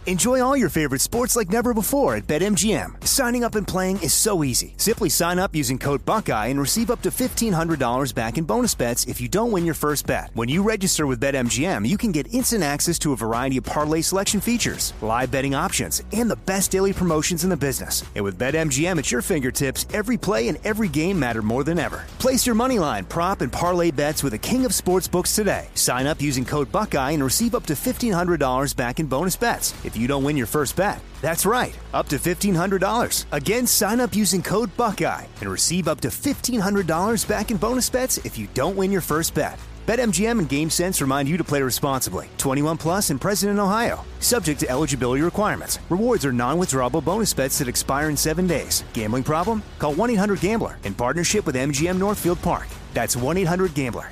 Enjoy all your favorite sports like never before at BetMGM. Signing up and playing is so easy. Simply sign up using code Buckeye and receive up to $1,500 back in bonus bets if you don't win your first bet. When you register with BetMGM, you can get instant access to a variety of parlay selection features, live betting options, and the best daily promotions in the business. And with BetMGM at your fingertips, every play and every game matter more than ever. Place your moneyline, prop, and parlay bets with the king of sportsbooks today. Sign up using code Buckeye and receive up to $1,500 back in bonus bets if you don't win your first bet. That's right, up to $1,500. Again, sign up using code Buckeye and receive up to $1,500 back in bonus bets if you don't win your first bet. BetMGM and GameSense remind you to play responsibly. 21 plus and present in Ohio. Subject to eligibility requirements. Rewards are non-withdrawable bonus bets that expire in 7 days. Gambling problem? Call 1-800-GAMBLER in partnership with MGM Northfield Park. That's 1-800-GAMBLER.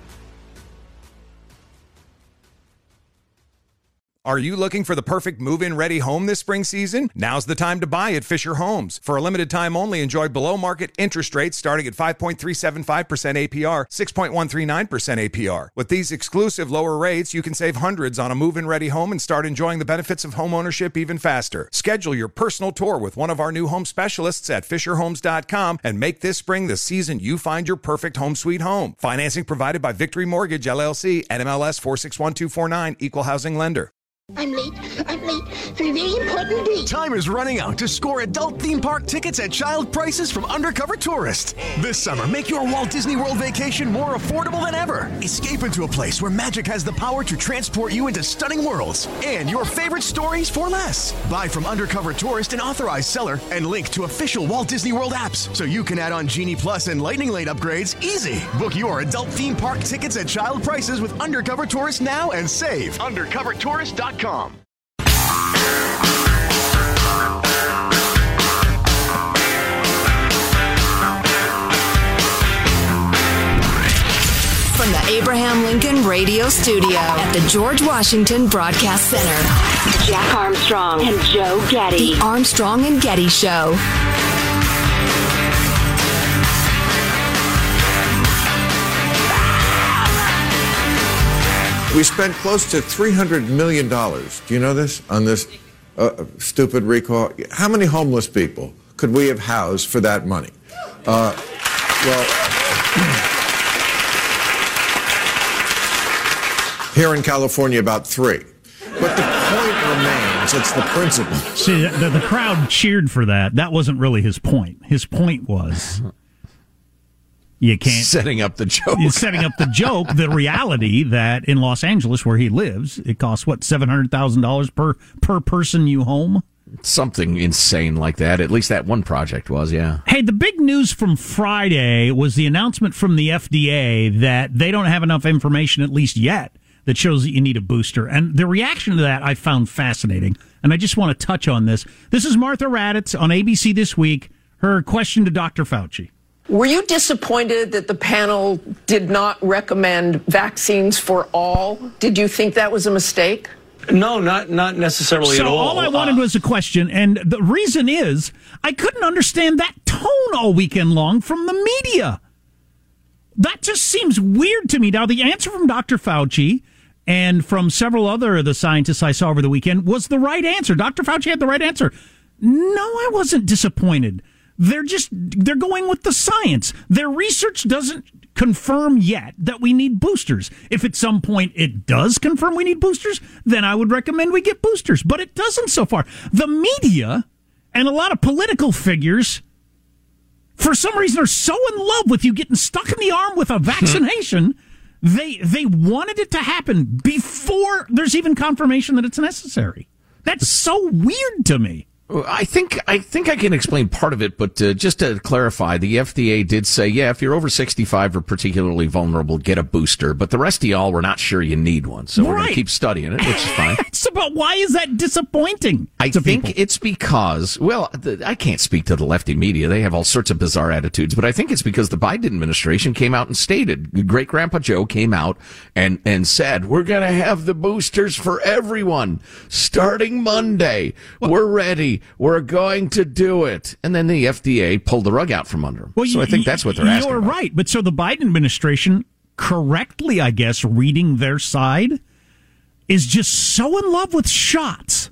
Are you looking for the perfect move-in ready home this spring season? Now's the time to buy at Fisher Homes. For a limited time only, enjoy below-market interest rates starting at 5.375% APR, 6.139% APR. With these exclusive lower rates, you can save hundreds on a move-in ready home and start enjoying the benefits of home ownership even faster. Schedule your personal tour with one of our new home specialists at FisherHomes.com and make this spring the season you find your perfect home sweet home. Financing provided by Victory Mortgage, LLC, NMLS 461249, Equal Housing Lender. I'm late for a very important date. Time is running out to score adult theme park tickets at child prices from Undercover Tourist. This summer, make your Walt Disney World vacation more affordable than ever. Escape into a place where magic has the power to transport you into stunning worlds and your favorite stories for less. Buy from Undercover Tourist, an authorized seller, and link to official Walt Disney World apps so you can add on Genie Plus and Lightning Lane upgrades easy. Book your adult theme park tickets at child prices with Undercover Tourist now and save. UndercoverTourist.com. From the Abraham Lincoln Radio Studio at the George Washington Broadcast Center, Jack Armstrong and Joe Getty. The Armstrong and Getty Show. We spent close to $300 million. Do you know this? On this stupid recall? How many homeless people could we have housed for that money? Here in California, about 3. But the point remains, it's the principle. See, the crowd cheered for that. That wasn't really his point. His point was... You can't setting up the joke. Setting up the joke. The reality that in Los Angeles, where he lives, it costs what, $700,000 per person you home. Something insane like that. At least that one project was, yeah. Hey, the big news from Friday was the announcement from the FDA that they don't have enough information, at least yet, that shows that you need a booster. And the reaction to that I found fascinating. And I just want to touch on this. This is Martha Raddatz on ABC This Week. Her question to Dr. Fauci. Were you disappointed that the panel did not recommend vaccines for all? Did you think that was a mistake? No, not necessarily at all. So all I wanted was a question, and the reason is I couldn't understand that tone all weekend long from the media. That just seems weird to me. Now, the answer from Dr. Fauci and from several other of the scientists I saw over the weekend was the right answer. Dr. Fauci had the right answer. No, I wasn't disappointed. They're going with the science. Their research doesn't confirm yet that we need boosters. If at some point it does confirm we need boosters, then I would recommend we get boosters. But it doesn't so far. The media and a lot of political figures, for some reason, are so in love with you getting stuck in the arm with a vaccination, they wanted it to happen before there's even confirmation that it's necessary. That's so weird to me. I think I can explain part of it, but just to clarify, the FDA did say, yeah, if you're over 65 or particularly vulnerable, get a booster. But the rest of y'all, we're not sure you need one. So we're going to keep studying it, which is fine. It's about why is that disappointing? I think it's because, well, I can't speak to the lefty media. They have all sorts of bizarre attitudes. But I think it's because the Biden administration came out and stated, Great-Grandpa Joe came out and said, we're going to have the boosters for everyone starting Monday. We're ready. We're going to do it. And then the FDA pulled the rug out from under them. Well, so I think that's what they're asking. You're right. But so the Biden administration, correctly, I guess, reading their side, is just so in love with shots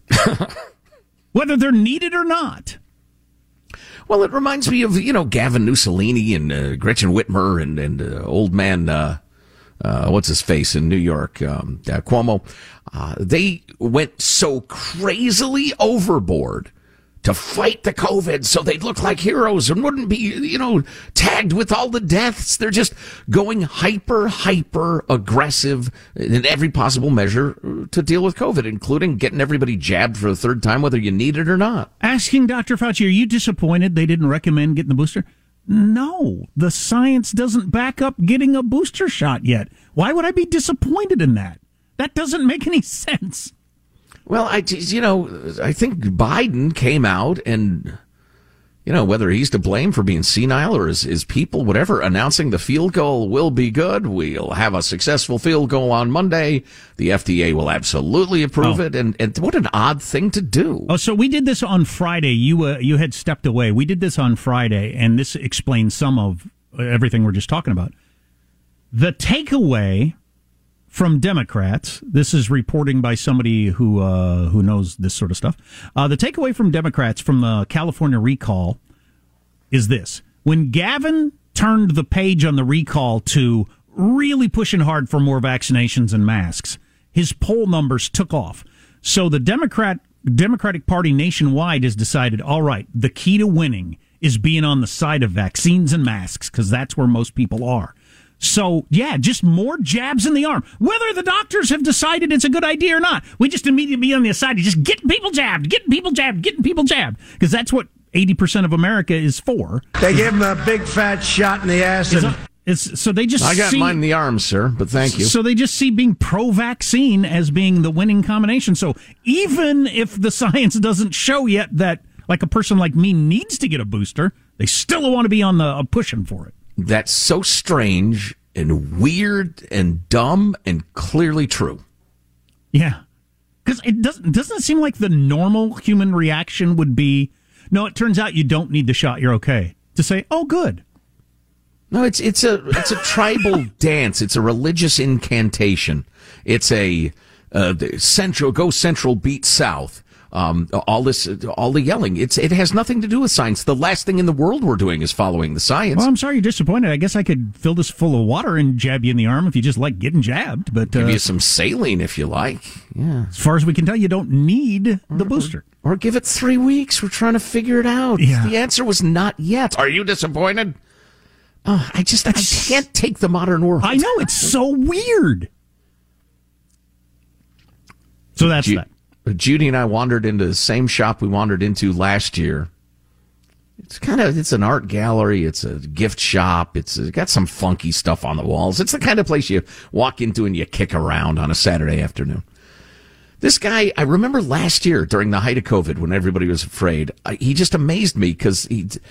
whether they're needed or not. Well, it reminds me of, Gavin Mussolini and Gretchen Whitmer and old man, what's his face in New York, Cuomo. They went so crazily overboard to fight the COVID so they'd look like heroes and wouldn't be, tagged with all the deaths. They're just going hyper aggressive in every possible measure to deal with COVID, including getting everybody jabbed for the third time, whether you need it or not. Asking Dr. Fauci, are you disappointed they didn't recommend getting the booster? No, the science doesn't back up getting a booster shot yet. Why would I be disappointed in that? That doesn't make any sense. Well, I think Biden came out and, whether he's to blame for being senile or his people, whatever, announcing the field goal will be good. We'll have a successful field goal on Monday. The FDA will absolutely approve it. And what an odd thing to do. Oh, so we did this on Friday. You had stepped away. We did this on Friday, and this explains some of everything we're just talking about. The takeaway from Democrats, this is reporting by somebody who knows this sort of stuff. The takeaway from Democrats from the California recall is this. When Gavin turned the page on the recall to really pushing hard for more vaccinations and masks, his poll numbers took off. So the Democratic Party nationwide has decided, all right, the key to winning is being on the side of vaccines and masks, because that's where most people are. So, yeah, just more jabs in the arm. Whether the doctors have decided it's a good idea or not, we just immediately be on the side of just getting people jabbed. Because that's what 80% of America is for. They gave them a big fat shot in the ass. So they just I got mine in the arm, sir, but thank you. So they just see being pro-vaccine as being the winning combination. So even if the science doesn't show yet that, like, a person like me needs to get a booster, they still want to be on the pushing for it. That's so strange and weird and dumb and clearly true. Yeah. Because it doesn't seem like the normal human reaction would be, no, it turns out you don't need the shot, you're okay. To say, oh, good. No, it's a tribal dance. It's a religious incantation. It's a central beat south. All the yelling. It has nothing to do with science. The last thing in the world we're doing is following the science. Well, I'm sorry you're disappointed. I guess I could fill this full of water and jab you in the arm if you just like getting jabbed. But give you some saline if you like. Yeah. As far as we can tell, you don't need the booster. Or give it 3 weeks. We're trying to figure it out. Yeah. The answer was not yet. Are you disappointed? I can't take the modern world. I know, it's so weird. So that's that. Judy and I wandered into the same shop we wandered into last year. It's an art gallery. It's a gift shop. It's got some funky stuff on the walls. It's the kind of place you walk into and you kick around on a Saturday afternoon. This guy, I remember last year during the height of COVID when everybody was afraid, he just amazed me because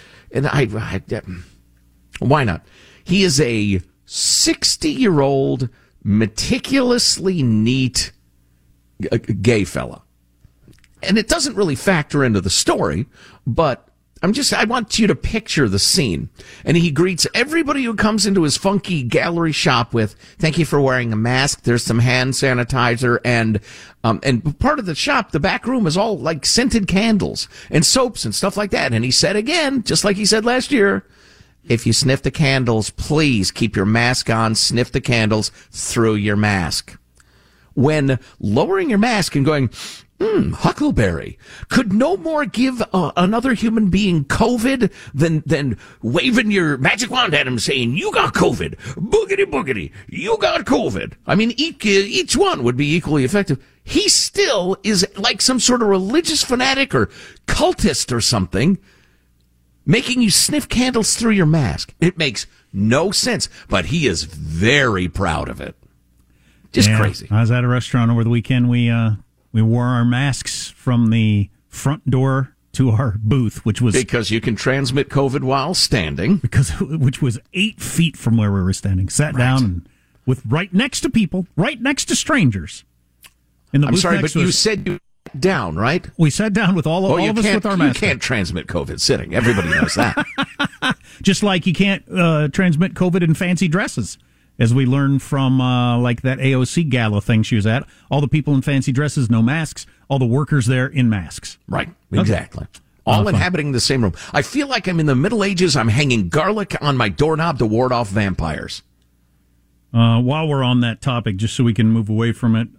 why not? He is a 60-year-old, meticulously neat gay fella. And it doesn't really factor into the story, but I want you to picture the scene. And he greets everybody who comes into his funky gallery shop with, thank you for wearing a mask. There's some hand sanitizer and part of the shop, the back room is all like scented candles and soaps and stuff like that. And he said again, just like he said last year, if you sniff the candles, please keep your mask on, sniff the candles through your mask. When lowering your mask and going, Huckleberry, could no more give another human being COVID than waving your magic wand at him saying, you got COVID, boogity boogity, you got COVID. I mean, each one would be equally effective. He still is like some sort of religious fanatic or cultist or something, making you sniff candles through your mask. It makes no sense, but he is very proud of it. Just crazy. I was at a restaurant over the weekend. We wore our masks from the front door to our booth, which was because you can transmit COVID while standing. Which was 8 feet from where we were standing. Sat down and with right next to people, right next to strangers. In the I'm booth sorry, but you said you sat down, right? We sat down with all of us with our masks. You can't transmit COVID sitting. Everybody knows that. Just like you can't transmit COVID in fancy dresses. As we learned from like that AOC gala thing she was at, all the people in fancy dresses, no masks. All the workers there in masks. Right, exactly. Okay. All inhabiting the same room. I feel like I'm in the Middle Ages. I'm hanging garlic on my doorknob to ward off vampires. While we're on that topic, just so we can move away from it,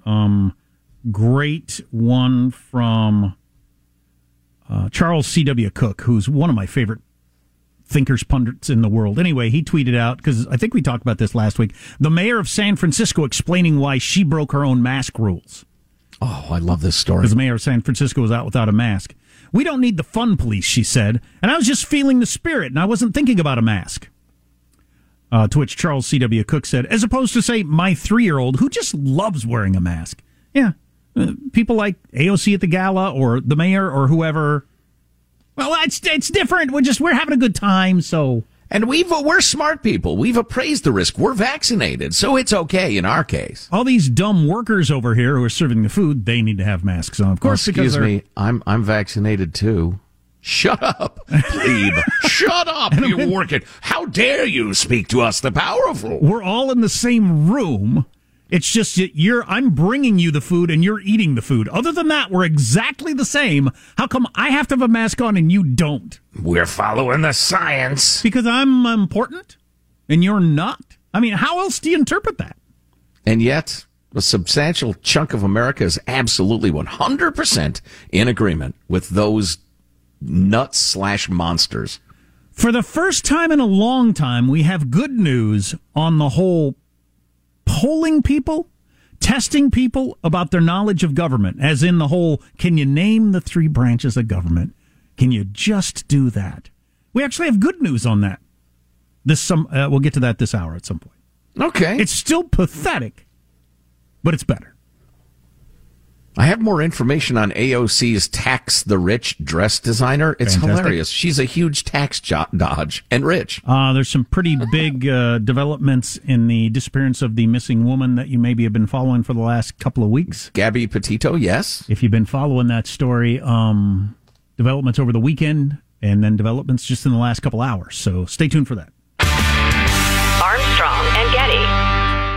great one from Charles C.W. Cook, who's one of my favorite thinkers, pundits in the world. Anyway, he tweeted out, because I think we talked about this last week, the mayor of San Francisco explaining why she broke her own mask rules. Oh, I love this story. Because the mayor of San Francisco was out without a mask. We don't need the fun police, she said, and I was just feeling the spirit, and I wasn't thinking about a mask. To which Charles C.W. Cook said, as opposed to, say, my 3-year-old, who just loves wearing a mask. Yeah, people like AOC at the gala, or the mayor, or whoever. Well, it's different. We're having a good time, so. And we're smart people. We've appraised the risk. We're vaccinated, so it's okay in our case. All these dumb workers over here who are serving the food, they need to have masks on, of course. Excuse me, I'm vaccinated too. Shut up, plebe. Shut up, you're working. How dare you speak to us, the powerful? We're all in the same room. It's just I'm bringing you the food and you're eating the food. Other than that, we're exactly the same. How come I have to have a mask on and you don't? We're following the science. Because I'm important and you're not? I mean, how else do you interpret that? And yet, a substantial chunk of America is absolutely 100% in agreement with those nuts/monsters. For the first time in a long time, we have good news on the whole polling people, testing people about their knowledge of government, as in the whole, can you name the 3 branches of government? Can you just do that? We actually have good news on that. We'll get to that this hour at some point. Okay. It's still pathetic, but it's better. I have more information on AOC's Tax the Rich dress designer. It's fantastic. Hilarious. She's a huge tax dodge and rich. There's some pretty big developments in the disappearance of the missing woman that you maybe have been following for the last couple of weeks. Gabby Petito, yes. If you've been following that story, developments over the weekend and then developments just in the last couple hours. So stay tuned for that. Armstrong and Getty.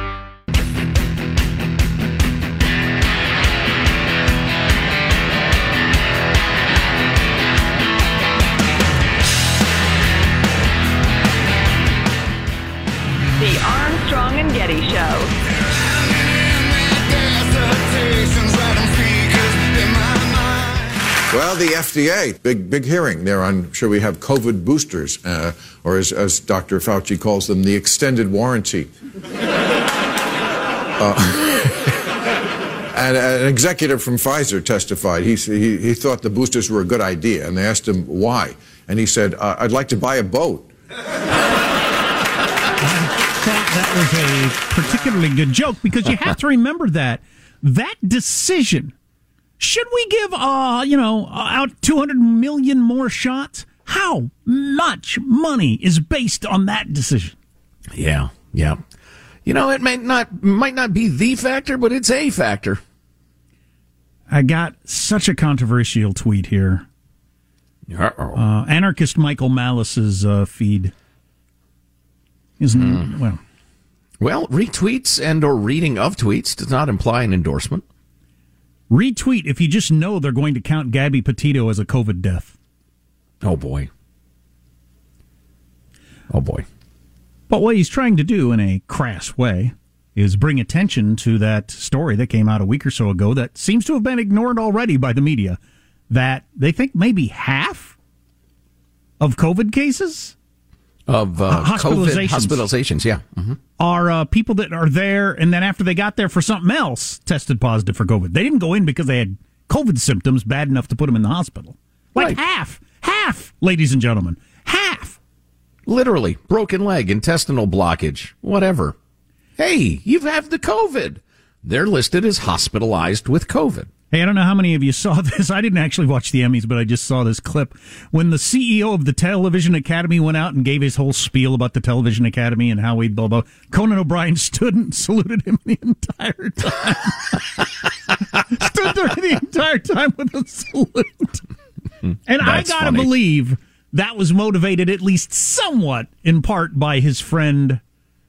The Armstrong and Getty Show. Well, the FDA, big hearing there on should we have COVID boosters, or as Dr. Fauci calls them, the extended warranty. And an executive from Pfizer testified. He thought the boosters were a good idea, and they asked him why. And he said, I'd like to buy a boat. That was a particularly good joke, because you have to remember that decision, should we give out 200 million more shots? How much money is based on that decision? Yeah. It might not be the factor, but it's a factor. I got such a controversial tweet here. Anarchist Michael Malice's feed. Well, retweets and or reading of tweets does not imply an endorsement. Retweet if you just know they're going to count Gabby Petito as a COVID death. Oh, boy. But what he's trying to do in a crass way is bring attention to that story that came out a week or so ago that seems to have been ignored already by the media, that they think maybe half of COVID cases of hospitalizations, yeah, are people that are there, and then after they got there for something else, tested positive for COVID. They didn't go in because they had COVID symptoms bad enough to put them in the hospital. Like half, ladies and gentlemen, half. Literally, broken leg, intestinal blockage, whatever. Hey, you have the COVID. They're listed as hospitalized with COVID. Hey, I don't know how many of you saw this. I didn't actually watch the Emmys, but I just saw this clip. When the CEO of the Television Academy went out and gave his whole spiel about the Television Academy and how he'd blah, blah, Conan O'Brien stood and saluted him the entire time. Stood there the entire time with a salute. And I gotta believe that was motivated at least somewhat in part by his friend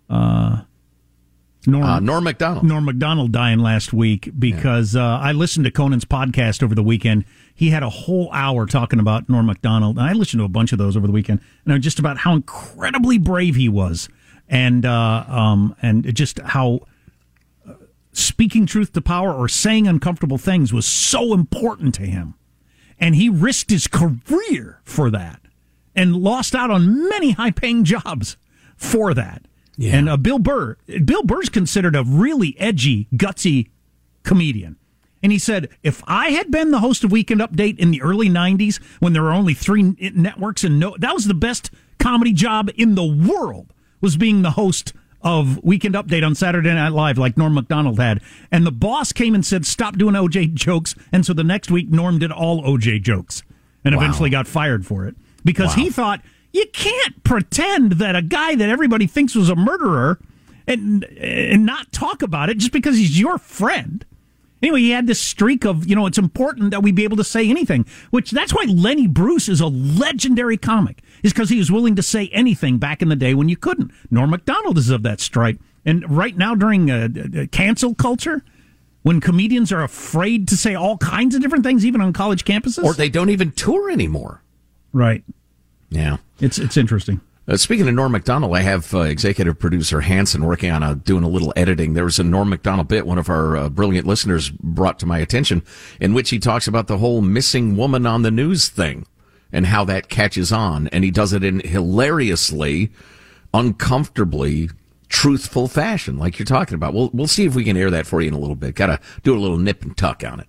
Norm Macdonald. Norm Macdonald dying last week because I listened to Conan's podcast over the weekend. He had a whole hour talking about Norm Macdonald. I listened to a bunch of those over the weekend, and just about how incredibly brave he was, and just how speaking truth to power or saying uncomfortable things was so important to him, and he risked his career for that, and lost out on many high-paying jobs for that. Yeah. And Bill Burr's considered a really edgy, gutsy comedian. And he said, if I had been the host of Weekend Update in the early 90s, when there were only 3 networks, that was the best comedy job in the world, was being the host of Weekend Update on Saturday Night Live like Norm Macdonald had. And the boss came and said, stop doing O.J. jokes. And so the next week, Norm did all O.J. jokes and eventually got fired for it. Because he thought, you can't pretend that a guy that everybody thinks was a murderer and not talk about it just because he's your friend. Anyway, he had this streak of, it's important that we be able to say anything, which that's why Lenny Bruce is a legendary comic, is because he was willing to say anything back in the day when you couldn't. Norm Macdonald is of that stripe. And right now during cancel culture, when comedians are afraid to say all kinds of different things, even on college campuses. Or they don't even tour anymore. Right. Yeah. It's interesting. Speaking of Norm Macdonald, I have executive producer Hanson working on doing a little editing. There was a Norm Macdonald bit one of our brilliant listeners brought to my attention, in which he talks about the whole missing woman on the news thing and how that catches on. And he does it in hilariously, uncomfortably truthful fashion, like you're talking about. We'll see if we can air that for you in a little bit. Got to do a little nip and tuck on it.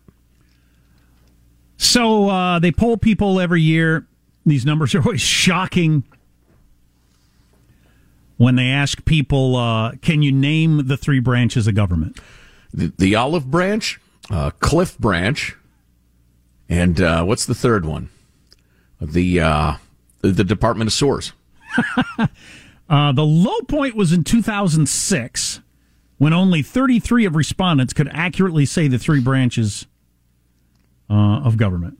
So they poll people every year. These numbers are always shocking. When they ask people, can you name the 3 branches of government? The olive branch, Cliff branch, and what's the third one? The Department of Sewers. The low point was in 2006, when only 33 of respondents could accurately say the 3 branches of government.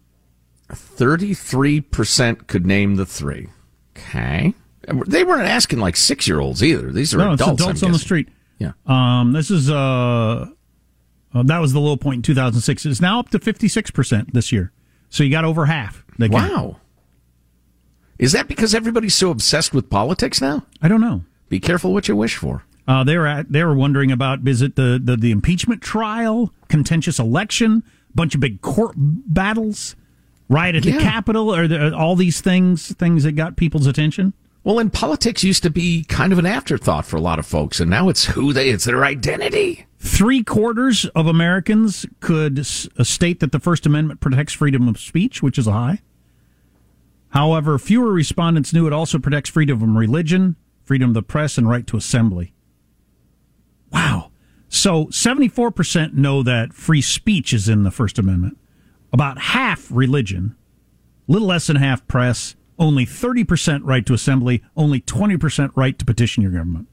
33% could name the 3. Okay. They weren't asking like 6-year-olds either. These are adults. It's adults on the street. Yeah. This is that was the low point in 2006. It's now up to 56% this year. So you got over half. Wow. Is that because everybody's so obsessed with politics now? I don't know. Be careful what you wish for. They were wondering about, is it the impeachment trial, contentious election, bunch of big court battles, riot at the Capitol, or all these things that got people's attention? Well, and politics used to be kind of an afterthought for a lot of folks, and now it's their identity. 3/4 of Americans could state that the First Amendment protects freedom of speech, which is a high. However, fewer respondents knew it also protects freedom of religion, freedom of the press, and right to assembly. Wow. So 74% know that free speech is in the First Amendment. About half religion, little less than half press, only 30% right to assembly, only 20% right to petition your government.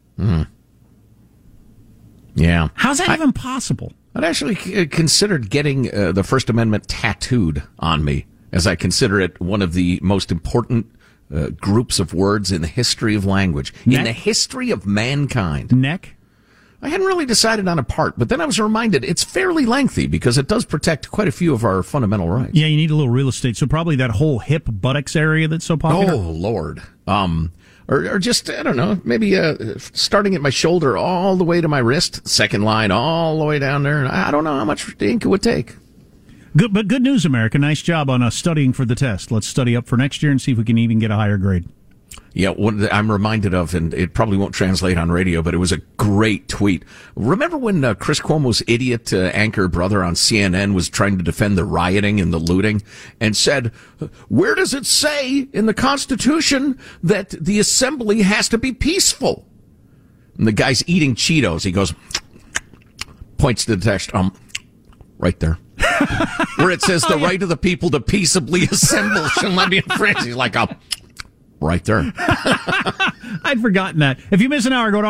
Yeah. How's that even possible? I'd actually considered getting the First Amendment tattooed on me, as I consider it one of the most important groups of words in the history of language, in the history of mankind. Neck? I hadn't really decided on a part, but then I was reminded it's fairly lengthy because it does protect quite a few of our fundamental rights. Yeah, you need a little real estate. So probably that whole hip buttocks area that's so popular. Oh, Lord. Or just, I don't know, maybe starting at my shoulder all the way to my wrist, second line all the way down there. I don't know how much ink it would take. Good news, America. Nice job on studying for the test. Let's study up for next year and see if we can even get a higher grade. Yeah, what I'm reminded of, and it probably won't translate on radio, but it was a great tweet. Remember when Chris Cuomo's idiot anchor brother on CNN was trying to defend the rioting and the looting and said, where does it say in the Constitution that the assembly has to be peaceful? And the guy's eating Cheetos. He goes, points to the text, right there. Where it says the right of the people to peaceably assemble shall not be infringed. He's like, right there. I'd forgotten that. If you miss an hour, go to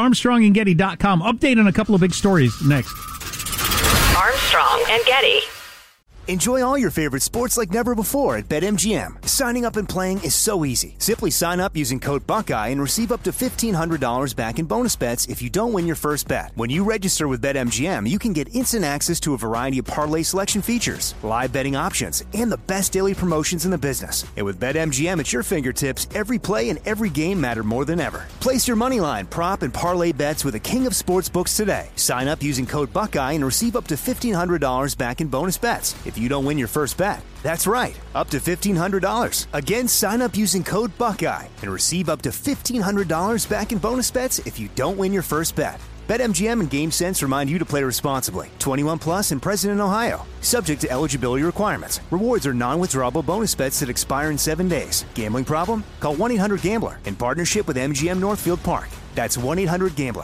ArmstrongandGetty.com. Update on a couple of big stories next. Armstrong and Getty. Enjoy all your favorite sports like never before at BetMGM. Signing up and playing is so easy. Simply sign up using code Buckeye and receive up to $1,500 back in bonus bets if you don't win your first bet. When you register with BetMGM, you can get instant access to a variety of parlay selection features, live betting options, and the best daily promotions in the business. And with BetMGM at your fingertips, every play and every game matter more than ever. Place your moneyline, prop, and parlay bets with the king of sportsbooks today. Sign up using code Buckeye and receive up to $1,500 back in bonus bets if you don't win your first bet. That's right, up to $1,500. Again, sign up using code Buckeye and receive up to $1,500 back in bonus bets if you don't win your first bet. BetMGM and GameSense remind you to play responsibly. 21 plus and present in Ohio. Subject to eligibility requirements. Rewards are non-withdrawable bonus bets that expire in 7 days. Gambling problem? Call 1-800-GAMBLER in partnership with MGM Northfield Park. That's 1-800-GAMBLER.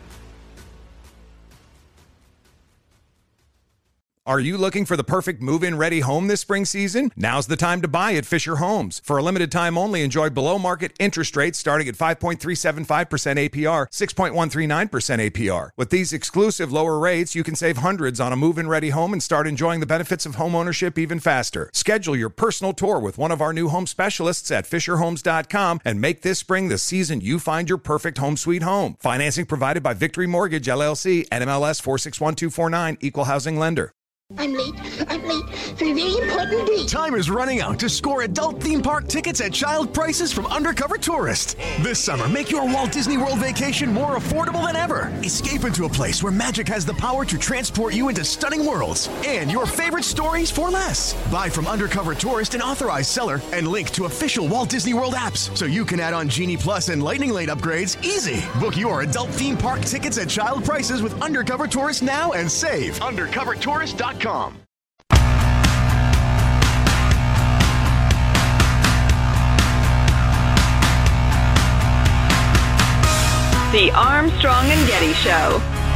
Are you looking for the perfect move-in ready home this spring season? Now's the time to buy at Fisher Homes. For a limited time only, enjoy below-market interest rates starting at 5.375% APR, 6.139% APR. With these exclusive lower rates, you can save hundreds on a move-in ready home and start enjoying the benefits of home ownership even faster. Schedule your personal tour with one of our new home specialists at FisherHomes.com and make this spring the season you find your perfect home sweet home. Financing provided by Victory Mortgage, LLC, NMLS 461249, Equal Housing Lender. I'm late for a very important date. Time is running out to score adult theme park tickets at child prices from Undercover Tourist. This summer, make your Walt Disney World vacation more affordable than ever. Escape into a place where magic has the power to transport you into stunning worlds and your favorite stories for less. Buy from Undercover Tourist, an authorized seller, and link to official Walt Disney World apps so you can add on Genie Plus and Lightning Lane upgrades easy. Book your adult theme park tickets at child prices with Undercover Tourist now and save. UndercoverTourist.com. The Armstrong and Getty Show.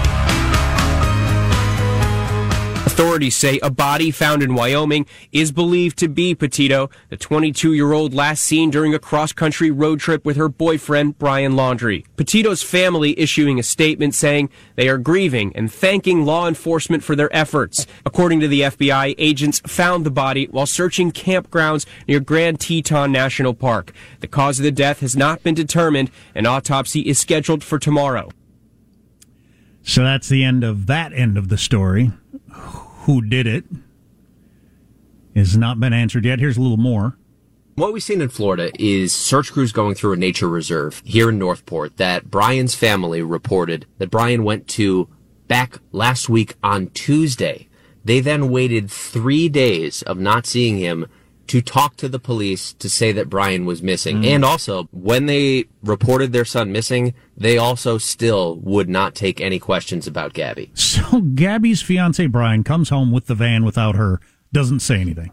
Authorities say a body found in Wyoming is believed to be Petito, the 22-year-old last seen during a cross-country road trip with her boyfriend, Brian Laundrie. Petito's family issuing a statement saying they are grieving and thanking law enforcement for their efforts. According to the FBI, agents found the body while searching campgrounds near Grand Teton National Park. The cause of the death has not been determined. An autopsy is scheduled for tomorrow. So that's the end of that end of the story. Who did it has not been answered yet. Here's a little more. What we've seen in Florida is search crews going through a nature reserve here in Northport that Brian's family reported that Brian went to back last week on Tuesday. They then waited 3 days of not seeing him to talk to the police to say that Brian was missing. And also, when they reported their son missing, they also still would not take any questions about Gabby. So Gabby's fiancé, Brian, comes home with the van without her, doesn't say anything.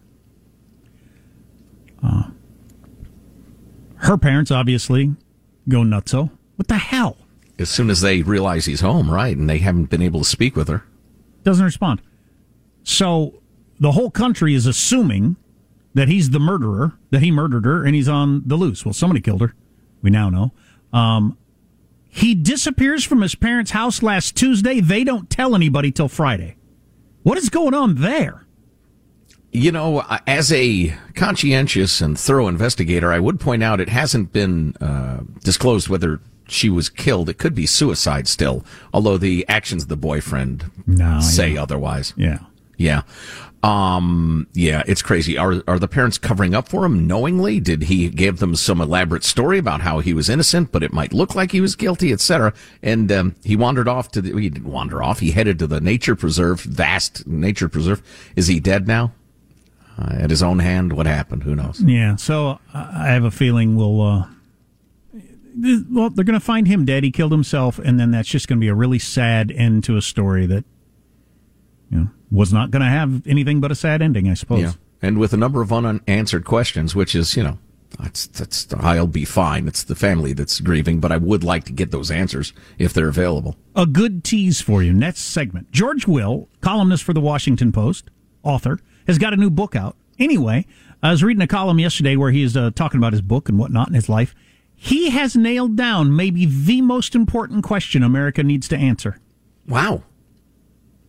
Her parents obviously go nutso. What the hell? As soon as they realize he's home, right, and they haven't been able to speak with her. Doesn't respond. So the whole country is assuming that he's the murderer, that he murdered her, and he's on the loose. Well, somebody killed her. We now know. He disappears from his parents' house last Tuesday. They don't tell anybody till Friday. What is going on there? You know, as a conscientious and thorough investigator, I would point out it hasn't been disclosed whether she was killed. It could be suicide still, although the actions of the boyfriend say otherwise. Yeah. Yeah. Yeah, it's crazy. Are the parents covering up for him knowingly? Did he give them some elaborate story about how he was innocent, but it might look like he was guilty, etc.? And he wandered off he didn't wander off. He headed to the nature preserve, vast nature preserve. Is he dead now? At his own hand? What happened? Who knows? Yeah, so I have a feeling they're going to find him dead. He killed himself, and then that's just going to be a really sad end to a story that was not going to have anything but a sad ending, I suppose. Yeah, and with a number of unanswered questions, which is, that's I'll be fine. It's the family that's grieving, but I would like to get those answers if they're available. A good tease for you. Next segment. George Will, columnist for the Washington Post, author, has got a new book out. Anyway, I was reading a column yesterday where he is talking about his book and whatnot in his life. He has nailed down maybe the most important question America needs to answer. Wow.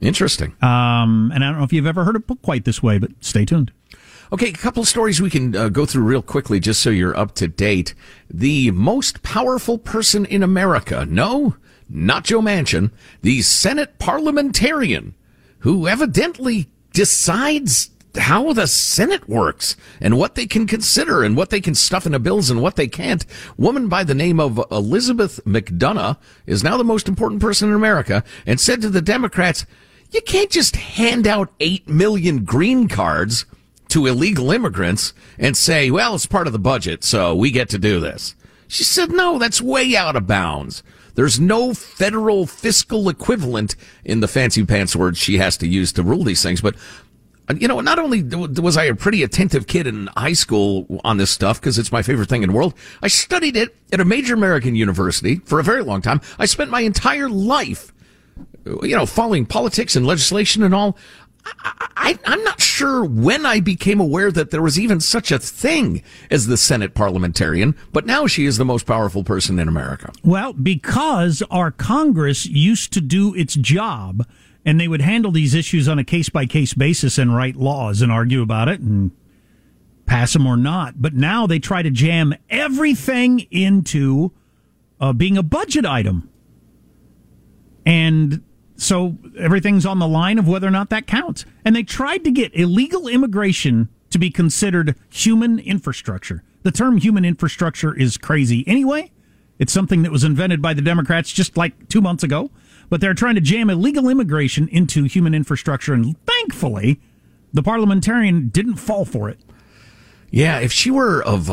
Interesting. And I don't know if you've ever heard it put quite this way, but stay tuned. Okay, a couple of stories we can go through real quickly just so you're up to date. The most powerful person in America, no, not Joe Manchin, the Senate parliamentarian who evidently decides how the Senate works and what they can consider and what they can stuff into bills and what they can't. Woman by the name of Elizabeth McDonough is now the most important person in America and said to the Democrats, you can't just hand out 8 million green cards to illegal immigrants and say, well, it's part of the budget, so we get to do this. She said, no, that's way out of bounds. There's no federal fiscal equivalent in the fancy pants words she has to use to rule these things. But, you know, not only was I a pretty attentive kid in high school on this stuff, because it's my favorite thing in the world, I studied it at a major American university for a very long time. I spent my entire life, you know, following politics and legislation and all. I'm not sure when I became aware that there was even such a thing as the Senate parliamentarian, but now she is the most powerful person in America. Well, because our Congress used to do its job, and they would handle these issues on a case-by-case basis and write laws and argue about it and pass them or not. But now they try to jam everything into being a budget item. And so everything's on the line of whether or not that counts. And they tried to get illegal immigration to be considered human infrastructure. The term human infrastructure is crazy anyway. It's something that was invented by the Democrats just like 2 months ago. But they're trying to jam illegal immigration into human infrastructure. And thankfully, the parliamentarian didn't fall for it. Yeah, if she were of,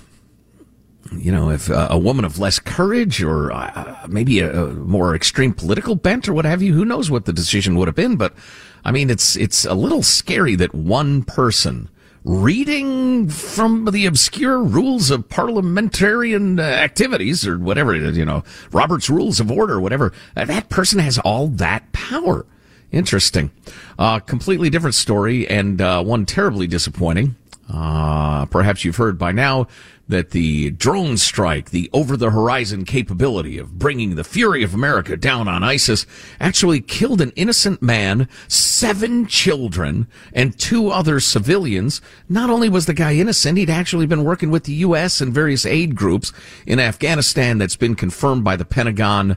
if a woman of less courage or maybe a more extreme political bent or what have you, who knows what the decision would have been. But, I mean, it's a little scary that one person reading from the obscure rules of parliamentarian activities or whatever it is, Robert's Rules of Order, whatever, that person has all that power. Interesting. Completely different story and one terribly disappointing. Perhaps you've heard by now that the drone strike, the over-the-horizon capability of bringing the fury of America down on ISIS, actually killed an innocent man, 7 children, and 2 other civilians. Not only was the guy innocent, he'd actually been working with the U.S. and various aid groups in Afghanistan. That's been confirmed by the Pentagon.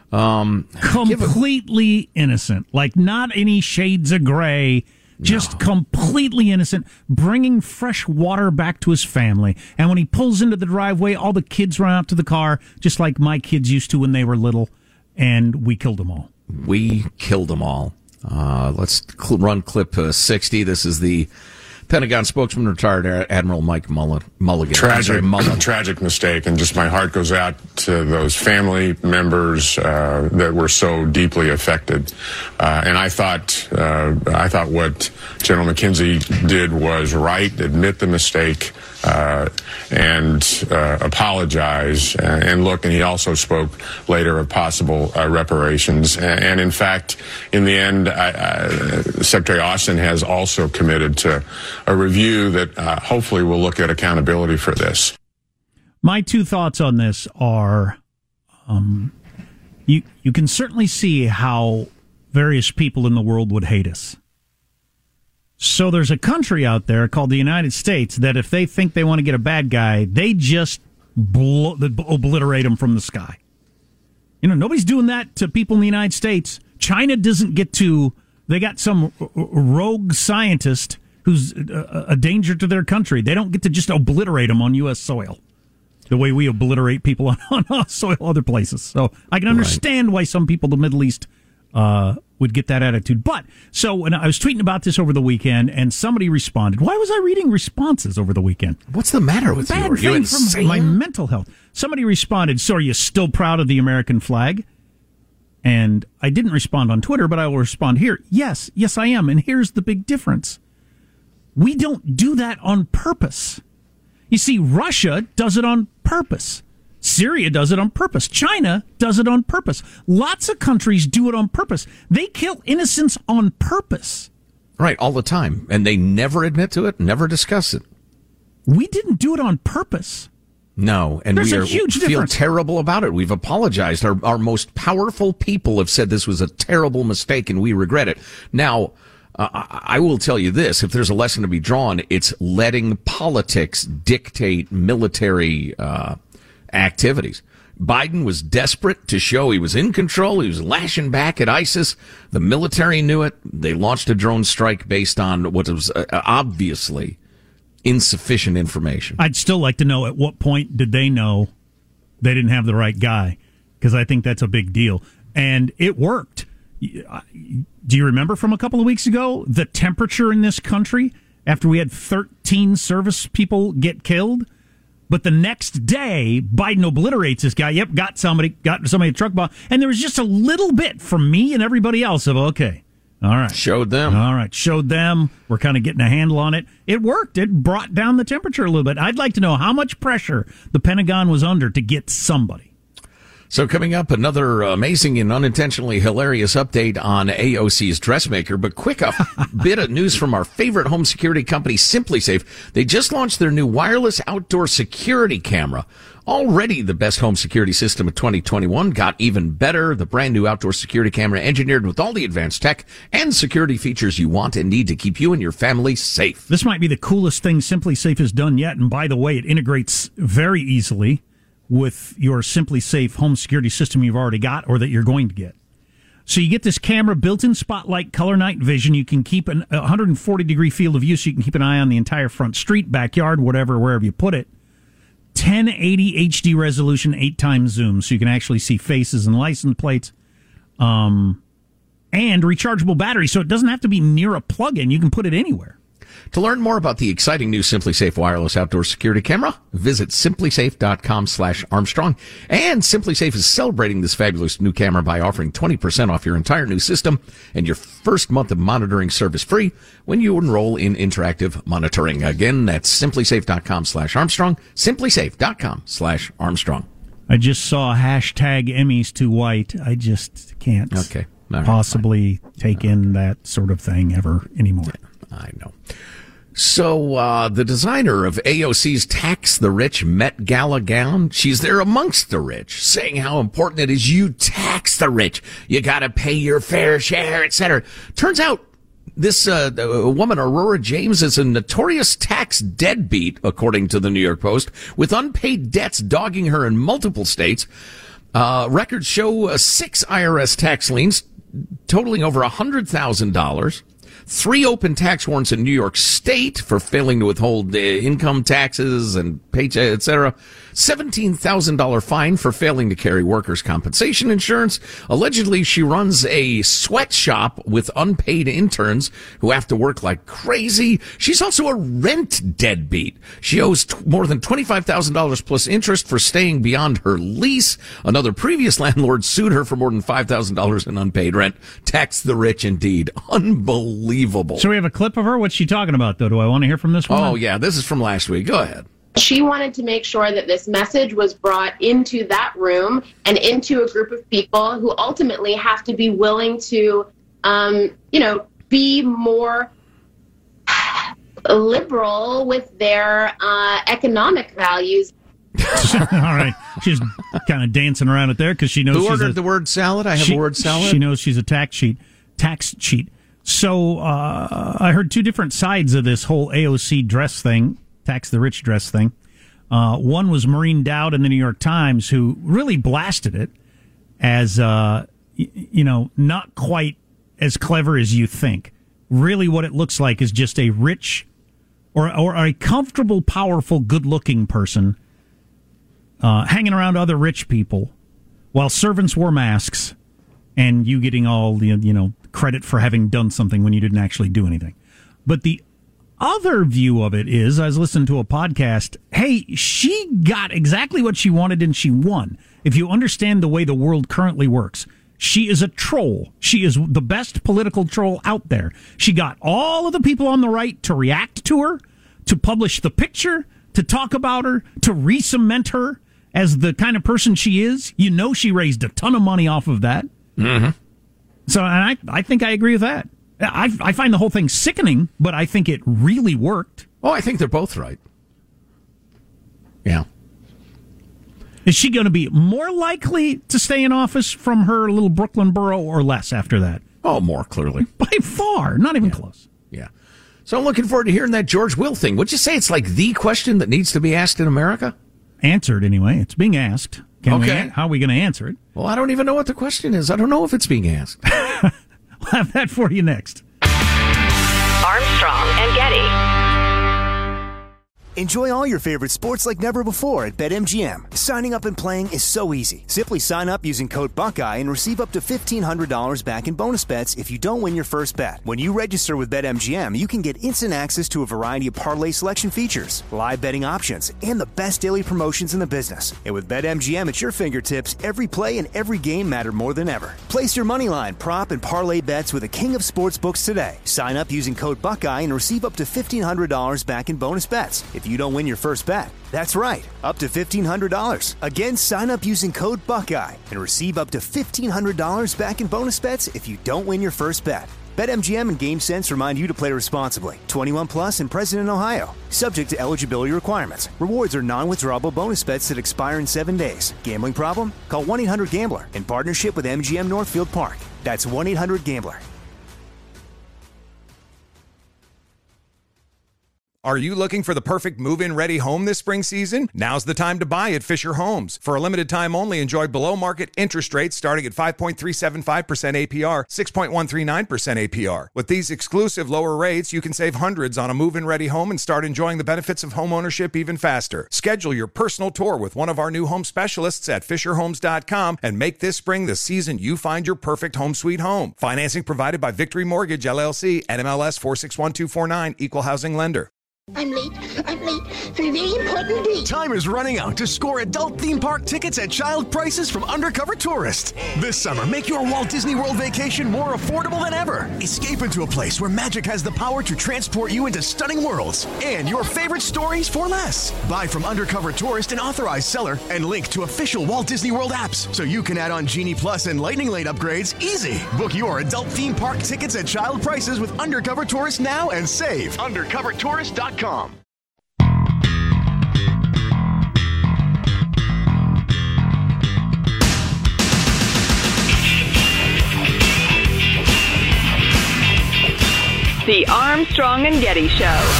Completely innocent, like not any shades of gray. Just completely innocent, bringing fresh water back to his family. And when he pulls into the driveway, all the kids run out to the car, just like my kids used to when they were little, and we killed them all. We killed them all. Let's run clip 60. This is the Pentagon spokesman, retired Admiral Mike Mulligan. Tragic mistake, and just my heart goes out to those family members that were so deeply affected. And I thought what General McKenzie did was right, admit the mistake, and apologize. And look, and he also spoke later of possible reparations. And in fact, in the end, Secretary Austin has also committed to a review that hopefully will look at accountability for this. My 2 thoughts on this are, you can certainly see how various people in the world would hate us. So there's a country out there called the United States that if they think they want to get a bad guy, they just obliterate them from the sky. Nobody's doing that to people in the United States. China doesn't get to. They got some rogue scientist who's a danger to their country. They don't get to just obliterate them on U.S. soil the way we obliterate people on soil other places. So I can understand why some people in the Middle East would get that attitude. But, so when I was tweeting about this over the weekend, and somebody responded. Why was I reading responses over the weekend? What's the matter with you? Are you insane? From my mental health. Somebody responded, so are you still proud of the American flag? And I didn't respond on Twitter, but I will respond here. Yes, I am. And here's the big difference. We don't do that on purpose. You see, Russia does it on purpose. Syria does it on purpose. China does it on purpose. Lots of countries do it on purpose. They kill innocents on purpose. Right, all the time. And they never admit to it, never discuss it. We didn't do it on purpose. No, and There's we a huge feel difference. terrible about it. We've apologized. Our most powerful people have said this was a terrible mistake, and we regret it. Now, I will tell you this. If there's a lesson to be drawn, it's letting politics dictate military activities. Biden was desperate to show he was in control. He was lashing back at ISIS. The military knew it. They launched a drone strike based on what was obviously insufficient information. I'd still like to know at what point did they know they didn't have the right guy, because I think that's a big deal. And it worked. Do you remember from a couple of weeks ago the temperature in this country after we had 13 service people get killed? But the next day, Biden obliterates this guy. Yep, got somebody a truck bomb. And there was just a little bit from me and everybody else of, okay, all right. Showed them. We're kind of getting a handle on it. It worked. It brought down the temperature a little bit. I'd like to know how much pressure the Pentagon was under to get somebody. So coming up, another amazing and unintentionally hilarious update on AOC's dressmaker. But quick up bit of news from our favorite home security company, SimpliSafe. They just launched their new wireless outdoor security camera. Already the best home security system of 2021, got even better. The brand new outdoor security camera engineered with all the advanced tech and security features you want and need to keep you and your family safe. This might be the coolest thing SimpliSafe has done yet. And by the way, it integrates very easily with your SimpliSafe home security system you've already got or that you're going to get. So you get this camera, built-in spotlight, color night vision. You can keep an 140-degree field of view, so you can keep an eye on the entire front street, backyard, wherever you put it. 1080 HD resolution, 8x zoom, so you can actually see faces and license plates. And rechargeable battery, so it doesn't have to be near a plug-in. You can put it anywhere. To learn more about the exciting new SimpliSafe wireless outdoor security camera, visit simplisafe.com/Armstrong. And SimpliSafe is celebrating this fabulous new camera by offering 20% off your entire new system and your first month of monitoring service free when you enroll in interactive monitoring. Again, that's simplisafe.com/Armstrong, simplisafe.com/Armstrong. I just saw hashtag Emmys too white. I just can't possibly take in that sort of thing ever anymore. I know. So, the designer of AOC's Tax the Rich Met Gala gown, she's there amongst the rich, saying how important it is you tax the rich. You gotta pay your fair share, etc. Turns out, this woman, Aurora James, is a notorious tax deadbeat, according to the New York Post, with unpaid debts dogging her in multiple states. Records show 6 IRS tax liens totaling over $100,000. 3 open tax warrants in New York State for failing to withhold income taxes and paycheck, etc. $17,000 fine for failing to carry workers' compensation insurance. Allegedly, she runs a sweatshop with unpaid interns who have to work like crazy. She's also a rent deadbeat. She owes more than $25,000 plus interest for staying beyond her lease. Another previous landlord sued her for more than $5,000 in unpaid rent. Tax the rich indeed. Unbelievable. So we have a clip of her. What's she talking about, though? Do I want to hear from this one? Oh, yeah. This is from last week. Go ahead. She wanted to make sure that this message was brought into that room and into a group of people who ultimately have to be willing to, be more liberal with their economic values. All right. She's kind of dancing around it there because she knows Who ordered the word salad? I have a word salad. She knows she's a tax cheat. So I heard 2 different sides of this whole AOC dress thing. Tax the rich dress thing. One was Maureen Dowd in the New York Times, who really blasted it as, not quite as clever as you think. Really what it looks like is just a rich or a comfortable, powerful, good-looking person hanging around other rich people while servants wore masks and you getting all the, credit for having done something when you didn't actually do anything. But the other view of it is, I was listening to a podcast, hey, she got exactly what she wanted and she won. If you understand the way the world currently works, she is a troll. She is the best political troll out there. She got all of the people on the right to react to her, to publish the picture, to talk about her, to re-cement her as the kind of person she is. She raised a ton of money off of that. Mm-hmm. So and I think I agree with that. I find the whole thing sickening, but I think it really worked. Oh, I think they're both right. Yeah. Is she going to be more likely to stay in office from her little Brooklyn borough or less after that? Oh, more clearly. By far. Not even close. Yeah. So I'm looking forward to hearing that George Will thing. Would you say it's like the question that needs to be asked in America? Answered, anyway. It's being asked. Okay. How are we going to answer it? Well, I don't even know what the question is. I don't know if it's being asked. We'll have that for you next. Armstrong and Getty. Enjoy all your favorite sports like never before at BetMGM. Signing up and playing is so easy. Simply sign up using code Buckeye and receive up to $1,500 back in bonus bets if you don't win your first bet. When you register with BetMGM, you can get instant access to a variety of parlay selection features, live betting options, and the best daily promotions in the business. And with BetMGM at your fingertips, every play and every game matter more than ever. Place your moneyline, prop, and parlay bets with the king of sportsbooks today. Sign up using code Buckeye and receive up to $1,500 back in bonus bets if you don't win your first bet. That's right, up to $1,500. Again, sign up using code Buckeye and receive up to $1,500 back in bonus bets if you don't win your first bet. BetMGM and GameSense remind you to play responsibly. 21 plus and present in Ohio. Subject to eligibility requirements. Rewards are non-withdrawable bonus bets that expire in 7 days. Gambling problem? Call 1-800-GAMBLER in partnership with MGM Northfield Park. That's 1-800-GAMBLER. Are you looking for the perfect move-in ready home this spring season? Now's the time to buy at Fisher Homes. For a limited time only, enjoy below-market interest rates starting at 5.375% APR, 6.139% APR. With these exclusive lower rates, you can save hundreds on a move-in ready home and start enjoying the benefits of homeownership even faster. Schedule your personal tour with one of our new home specialists at FisherHomes.com and make this spring the season you find your perfect home sweet home. Financing provided by Victory Mortgage, LLC, NMLS 461249, Equal Housing Lender. I'm late for a very important date. Time is running out to score adult theme park tickets at child prices from Undercover Tourist. This summer, make your Walt Disney World vacation more affordable than ever. Escape into a place where magic has the power to transport you into stunning worlds and your favorite stories for less. Buy from Undercover Tourist, an authorized seller, and link to official Walt Disney World apps so you can add on Genie Plus and Lightning Lane upgrades easy. Book your adult theme park tickets at child prices with Undercover Tourist now and save. UndercoverTourist.com. The Armstrong and Getty Show.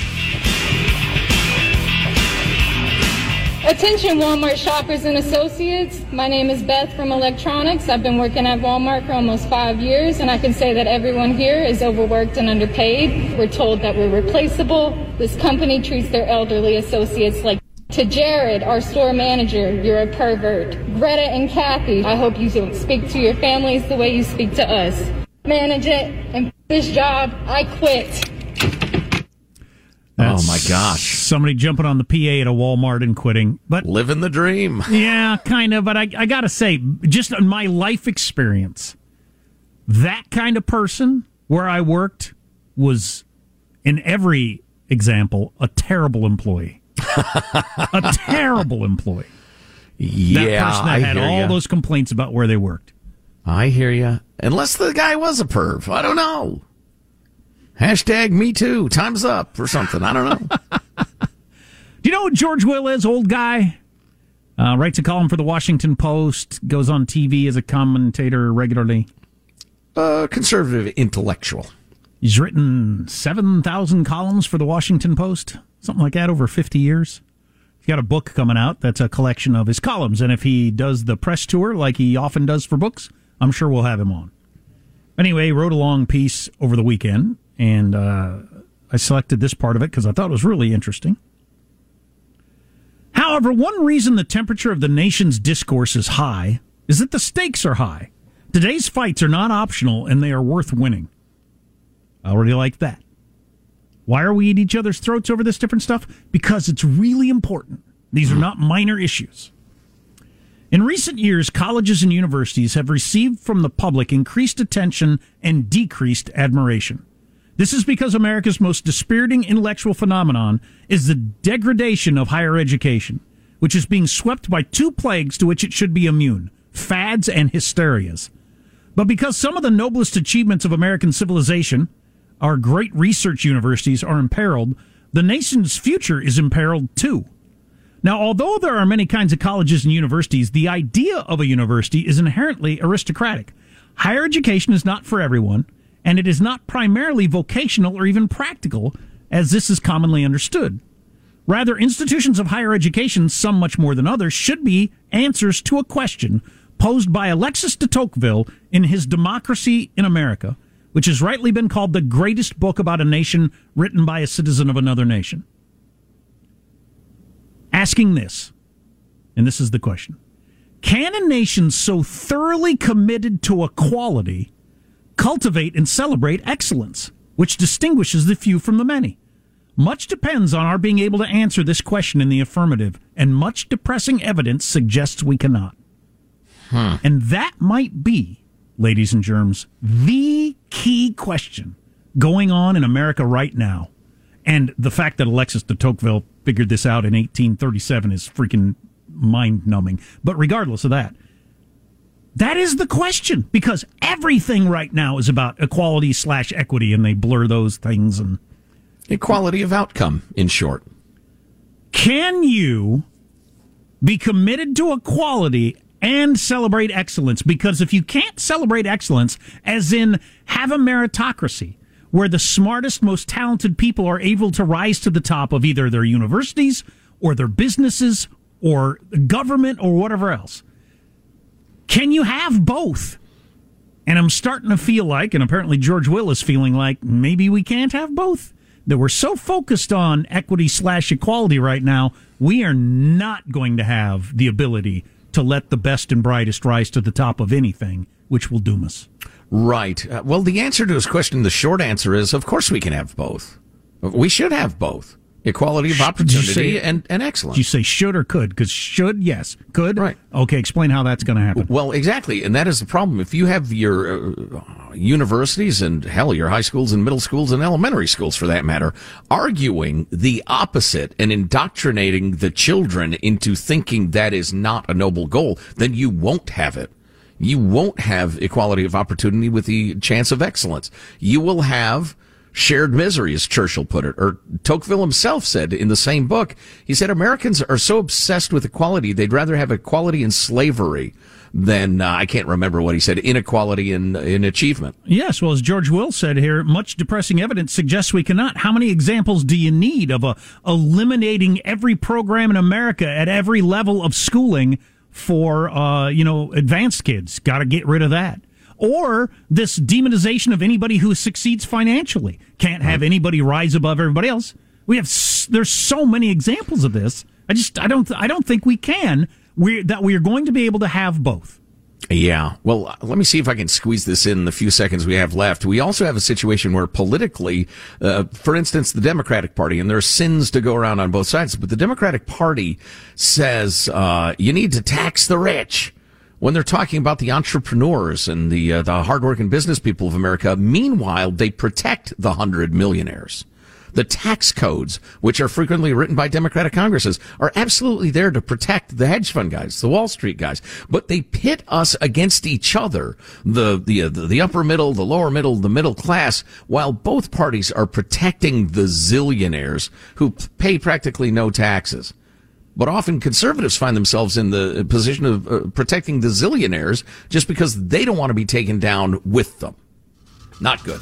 Attention Walmart shoppers and associates. My name is Beth from Electronics. I've been working at Walmart for almost 5 years, and I can say that everyone here is overworked and underpaid. We're told that we're replaceable. This company treats their elderly associates like to Jared, our store manager, you're a pervert. Greta and Kathy, I hope you speak to your families the way you speak to us. Manage it, and this job, I quit. That's oh my gosh! Somebody jumping on the PA at a Walmart and quitting, but living the dream. Yeah, kind of. But I gotta say, just in my life experience, that kind of person where I worked was, in every example, a terrible employee. A terrible employee. Yeah, that person that had all those complaints about where they worked. I hear you. Unless the guy was a perv, I don't know. Hashtag me too. Time's up or something. I don't know. Do you know what George Will is? Old guy. Writes a column for the Washington Post. Goes on TV as a commentator regularly. Conservative intellectual. He's written 7,000 columns for the Washington Post. Something like that over 50 years. He's got a book coming out that's a collection of his columns. And if he does the press tour like he often does for books, I'm sure we'll have him on. Anyway, he wrote a long piece over the weekend. And I selected this part of it because I thought it was really interesting. However, one reason the temperature of the nation's discourse is high is that the stakes are high. Today's fights are not optional, and they are worth winning. I already like that. Why are we at each other's throats over this different stuff? Because it's really important. These are not minor issues. In recent years, colleges and universities have received from the public increased attention and decreased admiration. This is because America's most dispiriting intellectual phenomenon is the degradation of higher education, which is being swept by two plagues to which it should be immune, fads and hysterias. But because some of the noblest achievements of American civilization, our great research universities, are imperiled, the nation's future is imperiled too. Now, although there are many kinds of colleges and universities, the idea of a university is inherently aristocratic. Higher education is not for everyone, and it is not primarily vocational or even practical, as this is commonly understood. Rather, institutions of higher education, some much more than others, should be answers to a question posed by Alexis de Tocqueville in his Democracy in America, which has rightly been called the greatest book about a nation written by a citizen of another nation. Asking this, and this is the question: can a nation so thoroughly committed to equality cultivate and celebrate excellence, which distinguishes the few from the many? Much depends on our being able to answer this question in the affirmative, and much depressing evidence suggests we cannot. And that might be, ladies and germs, the key question going on in America right now. And the fact that Alexis de Tocqueville figured this out in 1837 is freaking mind-numbing. But regardless of that, that is the question, because everything right now is about equality/equity, and they blur those things. And equality of outcome, in short. Can you be committed to equality and celebrate excellence? Because if you can't celebrate excellence, as in have a meritocracy, where the smartest, most talented people are able to rise to the top of either their universities or their businesses or government or whatever else. Can you have both? And I'm starting to feel like, and apparently George Will is feeling like, maybe we can't have both. That we're so focused on equity/equality right now, we are not going to have the ability to let the best and brightest rise to the top of anything, which will doom us. Right. Well, the answer to his question, the short answer is, of course we can have both. We should have both. Equality of opportunity and excellence. Did you say should or could? Because should, yes. Could? Right. Okay, explain how that's going to happen. Well, exactly. And that is the problem. If you have your universities and, hell, your high schools and middle schools and elementary schools, for that matter, arguing the opposite and indoctrinating the children into thinking that is not a noble goal, then you won't have it. You won't have equality of opportunity with the chance of excellence. You will have shared misery, as Churchill put it, or Tocqueville himself said in the same book. He said Americans are so obsessed with equality, they'd rather have equality in slavery than, I can't remember what he said, inequality in achievement. Yes, well, as George Will said here, much depressing evidence suggests we cannot. How many examples do you need of eliminating every program in America at every level of schooling for, advanced kids? Got to get rid of that. Or this demonization of anybody who succeeds financially. Can't have anybody rise above everybody else. There's so many examples of this. I don't think we can. We are going to be able to have both. Yeah. Well, let me see if I can squeeze this in the few seconds we have left. We also have a situation where politically, for instance, the Democratic Party, and there are sins to go around on both sides, but the Democratic Party says you need to tax the rich when they're talking about the entrepreneurs and the hardworking business people of America. Meanwhile, they protect the 100 millionaires. The tax codes, which are frequently written by Democratic Congresses, are absolutely there to protect the hedge fund guys, the Wall Street guys. But they pit us against each other, the upper middle, the lower middle, the middle class, while both parties are protecting the zillionaires who pay practically no taxes. But often conservatives find themselves in the position of protecting the zillionaires just because they don't want to be taken down with them. Not good.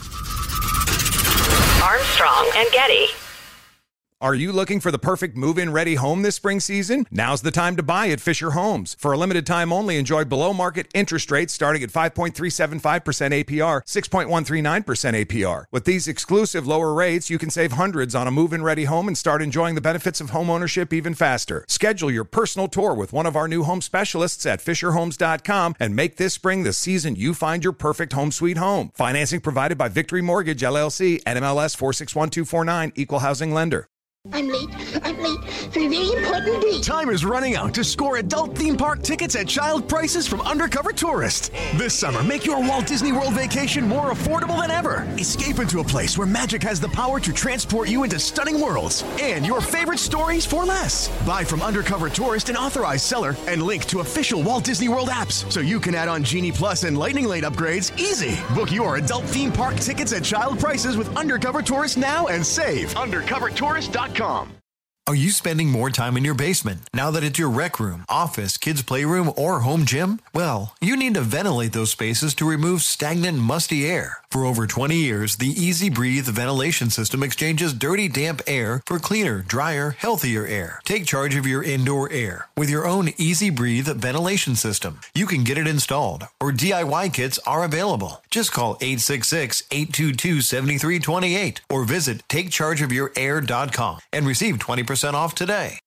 Armstrong and Getty. Are you looking for the perfect move-in ready home this spring season? Now's the time to buy at Fisher Homes. For a limited time only, enjoy below-market interest rates starting at 5.375% APR, 6.139% APR. With these exclusive lower rates, you can save hundreds on a move-in ready home and start enjoying the benefits of homeownership even faster. Schedule your personal tour with one of our new home specialists at FisherHomes.com and make this spring the season you find your perfect home sweet home. Financing provided by Victory Mortgage, LLC, NMLS 461249, Equal Housing Lender. I'm late for a very important date. Time is running out to score adult theme park tickets at child prices from Undercover Tourist. This summer, make your Walt Disney World vacation more affordable than ever. Escape into a place where magic has the power to transport you into stunning worlds and your favorite stories for less. Buy from Undercover Tourist, an authorized seller, and link to official Walt Disney World apps so you can add on Genie Plus and Lightning Lane upgrades easy. Book your adult theme park tickets at child prices with Undercover Tourist now and save. UndercoverTourist.com. Are you spending more time in your basement now that it's your rec room, office, kids' playroom, or home gym? Well, you need to ventilate those spaces to remove stagnant, musty air. For over 20 years, the Easy Breathe ventilation system exchanges dirty, damp air for cleaner, drier, healthier air. Take charge of your indoor air with your own Easy Breathe ventilation system. You can get it installed, or DIY kits are available. Just call 866-822-7328 or visit takechargeofyourair.com and receive 20% off today.